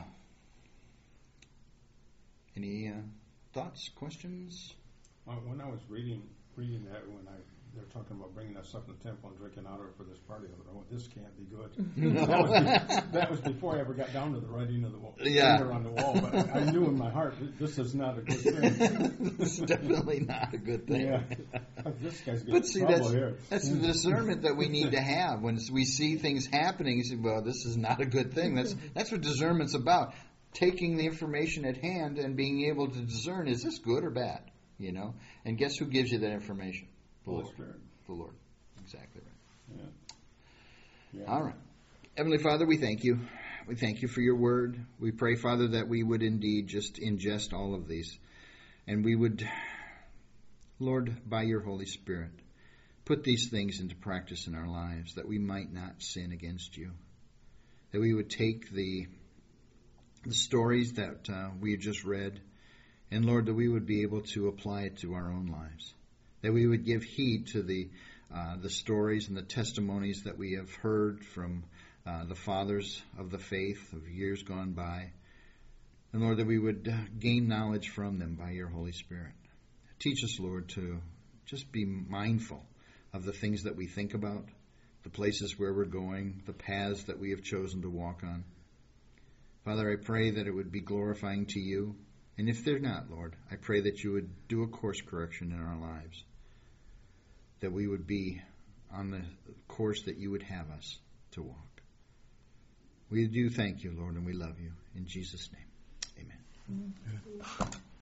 any uh, thoughts, questions? Uh, when I was reading reading that, when I they're talking about bringing us up in the temple and drinking out of it for this party, I thought, oh, this can't be good. that, was be, that was before I ever got down to the writing of the wall, yeah. on the wall. But I, I knew in my heart, this is not a good thing. This is definitely not a good thing. Yeah. This guy's getting but see, trouble that's, here. that's the discernment that we need to have when we see things happening. You say, well, this is not a good thing. That's that's what discernment's about. Taking the information at hand and being able to discern, is this good or bad? You know, and guess who gives you that information? The Holy Lord. Spirit. The Lord. Exactly right. Yeah. Yeah. All right. Heavenly Father, we thank you. We thank you for your word. We pray, Father, that we would indeed just ingest all of these. And we would, Lord, by your Holy Spirit, put these things into practice in our lives, that we might not sin against you. That we would take the, the stories that uh, we had just read, and Lord, that we would be able to apply it to our own lives. That we would give heed to the uh, the stories and the testimonies that we have heard from uh, the fathers of the faith of years gone by. And Lord, that we would uh, gain knowledge from them by your Holy Spirit. Teach us, Lord, to just be mindful of the things that we think about, the places where we're going, the paths that we have chosen to walk on. Father, I pray that it would be glorifying to you. And if they're not, Lord, I pray that you would do a course correction in our lives, that we would be on the course that you would have us to walk. We do thank you, Lord, and we love you. In Jesus' name, amen. Mm-hmm.